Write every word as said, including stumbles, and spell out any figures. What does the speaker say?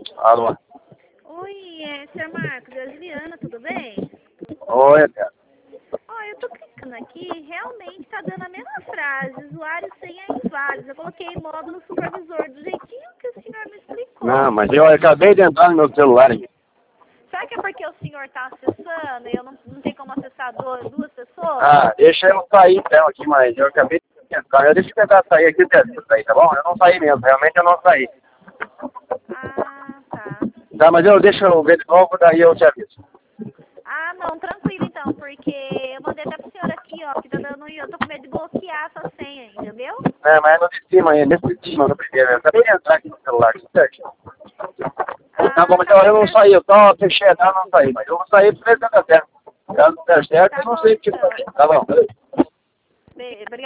Alô? Oi, é, senhor Marcos, é a Juliana, tudo bem? Oi, cara. Ó, eu tô clicando aqui, realmente tá dando a mesma frase, usuário senha inválido. Eu coloquei módulo supervisor do jeitinho que o senhor me explicou. Não, mas eu acabei de entrar no meu celular aqui. Será que é porque o senhor tá acessando e eu não, não tem como acessar duas, duas pessoas? Ah, deixa eu sair então aqui, mas eu acabei de entrar. Deixa eu tentar sair aqui e sair, tá bom? Eu não saí mesmo, realmente eu não saí. Ah, tá. Tá, mas eu deixa eu ver de novo, daí eu te aviso. Ah, não, tranquilo então, porque eu mandei até pro senhor aqui, ó, que tá dando, eu tô com medo de bloquear essa senha, entendeu? É, mas é no de cima aí, nesse de cima, no primeiro. Eu acabei de entrar aqui no celular, certo? Tá bom, Ah, mas tá, eu mas não é- saí, eu só fechei a não, não saí, mas eu vou sair por exemplo até. Caso não der certo, tá eu não bom sei o que então. fazer. Tá bom, beleza. Be- Obrigada.